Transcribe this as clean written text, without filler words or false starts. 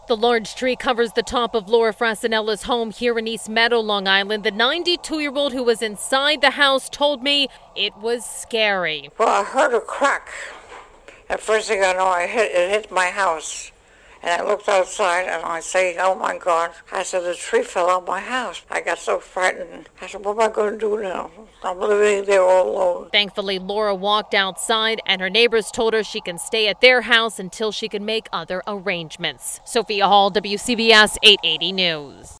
The large tree covers the top of Laura Frassinella's home here in East Meadow, Long Island. The 92-year-old who was inside the house told me it was scary. Well, I heard a crack. And first thing I know, it hit my house. And I looked outside and I say, oh my God. I said, the tree fell on my house. I got so frightened. I said, what am I going to do now? I'm living there all alone. Thankfully, Laura walked outside and her neighbors told her she can stay at their house until she can make other arrangements. Sophia Hall, WCBS 880 News.